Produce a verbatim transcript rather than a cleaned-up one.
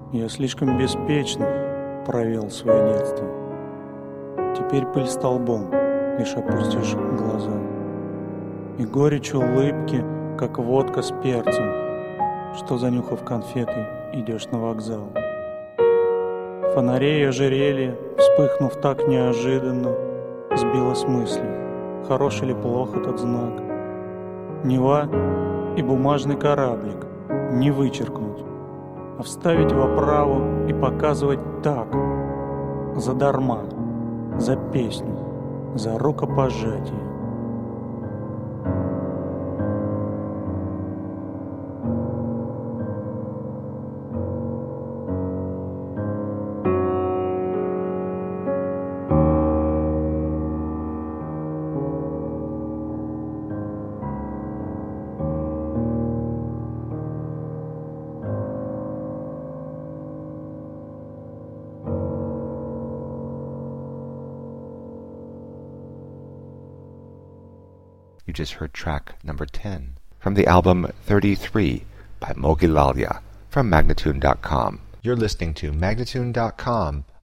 Я слишком беспечно провел свое детство. Теперь пыль столбом, лишь опустишь глаза. И горечь улыбки, как водка с перцем, что, занюхав конфеты, идешь на вокзал. Фонарей ожерелье, вспыхнув так неожиданно, сбило с мысли, хорош или плох этот знак. Нева и бумажный кораблик не вычеркнуть, а вставить в оправу и показывать так, задарма, за песню, за рукопожатие. You just heard track number ten from the album thirty-three by Mogilalya from Magnatune dot com. You're listening to Magnatune dot com